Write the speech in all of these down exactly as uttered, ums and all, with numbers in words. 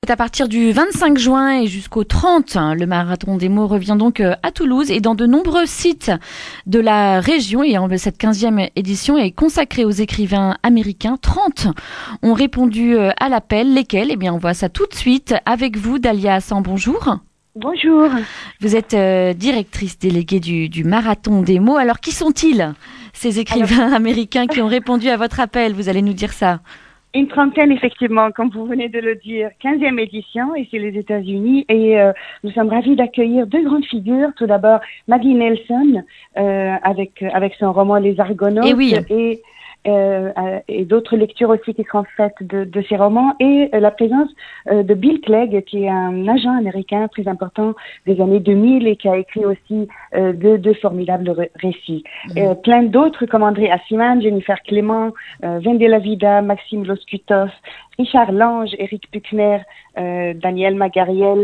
C'est à partir du vingt-cinq juin et jusqu'au trente. Le Marathon des mots revient donc à Toulouse et dans de nombreux sites de la région. Et cette quinzième édition est consacrée aux écrivains américains. trente ont répondu à l'appel. Lesquels ? Eh bien, on voit ça tout de suite avec vous, Dalia Hassan. Bonjour. Bonjour. Vous êtes euh, directrice déléguée du, du Marathon des mots. Alors, qui sont-ils, ces écrivains Alors... américains qui ont répondu à votre appel ? Vous allez nous dire ça. Une trentaine, effectivement, comme vous venez de le dire. quinzième édition, et c'est les États-Unis. Et euh, nous sommes ravis d'accueillir deux grandes figures. Tout d'abord, Maggie Nelson, euh, avec avec son roman Les Argonautes. Et oui. Et, euh, et d'autres lectures aussi qui seront faites de, de ces romans. Et euh, la présence euh, de Bill Clegg, qui est un agent américain très important des années deux mille et qui a écrit aussi euh, deux, deux formidables ré- récits. Mmh. Euh, plein d'autres comme André Assiman, Jennifer Clément, euh, Vendela Vida, Maxime Loscutov, Richard Lange, Eric Buchner, euh, Daniel Magariel,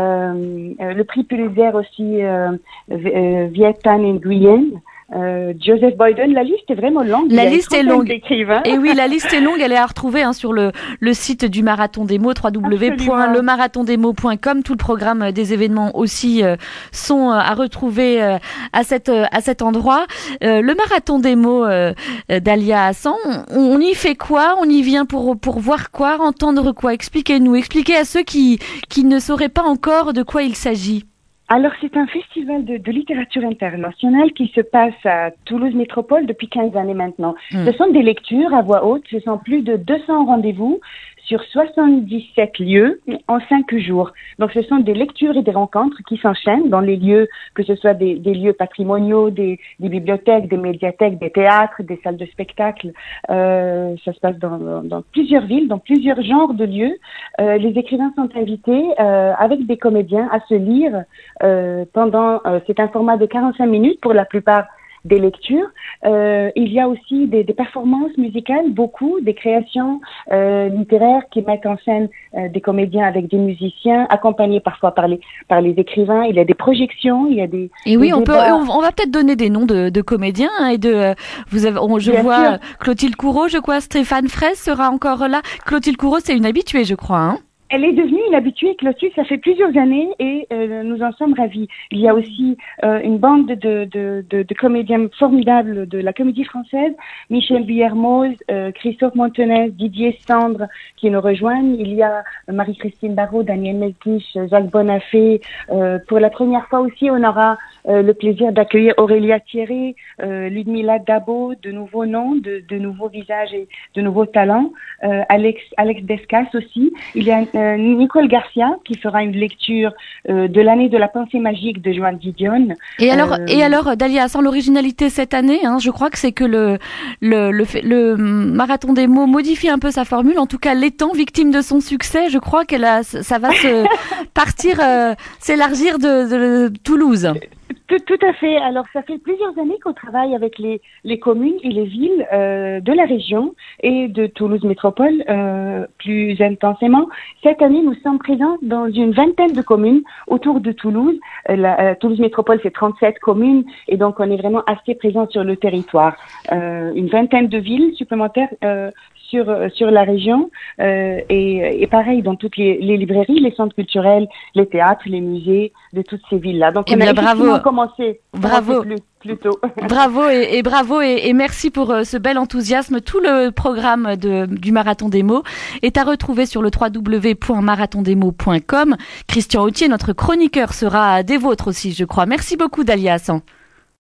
euh, euh, le prix Pulitzer aussi, euh, euh, Viet Thanh Nguyen. Euh, Joseph Boyden, la liste est vraiment longue. La liste est longue. Et oui, la liste est longue. Elle est à retrouver hein, sur le, le site du Marathon des mots, w w w point le marathon des mots point com. Tout le programme des événements aussi euh, sont à retrouver euh, à, cette, euh, à cet endroit. Euh, le Marathon des mots euh, d'Alia Hassan, on, on y fait quoi ? On y vient pour, pour voir quoi ? Entendre quoi ? Expliquez-nous. Expliquez à ceux qui, qui ne sauraient pas encore de quoi il s'agit. Alors, c'est un festival de, de littérature internationale qui se passe à Toulouse Métropole depuis quinze années maintenant. Mmh. Ce sont des lectures à voix haute, ce sont plus de deux cents rendez-vous sur soixante-dix-sept lieux en cinq jours. Donc, ce sont des lectures et des rencontres qui s'enchaînent dans les lieux, que ce soit des, des lieux patrimoniaux, des, des bibliothèques, des médiathèques, des théâtres, des salles de spectacle. Euh, ça se passe dans, dans, dans plusieurs villes, dans plusieurs genres de lieux. Euh, les écrivains sont invités euh, avec des comédiens à se lire euh, pendant... Euh, c'est un format de quarante-cinq minutes pour la plupart des lectures. Euh, il y a aussi des, des performances musicales, beaucoup, des créations euh, littéraires qui mettent en scène euh, des comédiens avec des musiciens, accompagnés parfois par les par les écrivains. Il y a des projections, il y a des. Et oui, des on débats. peut, on, on va peut-être donner des noms de, de comédiens hein, et de. Euh, vous avez, on, je Bien vois sûr. Clotilde Courreau, je crois Stéphane Fraisse sera encore là. Clotilde Courreau, c'est une habituée, je crois. Hein. Elle est devenue une habituée, Clotilde, ça fait plusieurs années et euh, nous en sommes ravis. Il y a aussi euh, une bande de, de, de, de comédiens formidables de la comédie française, Michel Villermoz, euh, Christophe Montenay, Didier Sandre qui nous rejoignent. Il y a Marie-Christine Barrault, Daniel Melkich, Jacques Bonafé. Euh, pour la première fois aussi, on aura euh, le plaisir d'accueillir Aurélia Thierry, euh, Ludmila Dabo, de nouveaux noms, de, de nouveaux visages et de nouveaux talents. Euh, Alex, Alex Descas aussi. Il y a Euh, Nicole Garcia qui fera une lecture euh, de l'année de la pensée magique de Joan Didion. Et alors, euh, et alors, Dalia, sans l'originalité cette année, hein, je crois que c'est que le, le le le Marathon des mots modifie un peu sa formule. En tout cas, l'étant victime de son succès, je crois qu'elle a, ça va se partir, euh, s'élargir de, de, de Toulouse. Tout, tout à fait. Alors, ça fait plusieurs années qu'on travaille avec les, les communes et les villes euh, de la région et de Toulouse Métropole euh, plus intensément. Cette année, nous sommes présents dans une vingtaine de communes autour de Toulouse. Euh, la, euh, Toulouse Métropole, c'est trente-sept communes et donc on est vraiment assez présents sur le territoire. Euh, une vingtaine de villes supplémentaires euh, sur sur la région euh, et, et pareil dans toutes les, les librairies, les centres culturels, les théâtres, les musées de toutes ces villes-là. Donc, eh on bien, a bravo. commencé, bravo. commencé plus, plus tôt. Bravo et, et bravo et, et merci pour euh, ce bel enthousiasme. Tout le programme de, du Marathon des mots est à retrouver sur le w w w point marathon des mots point com. Christian Autier, notre chroniqueur, sera des vôtres aussi, je crois. Merci beaucoup, Dalia Hassan.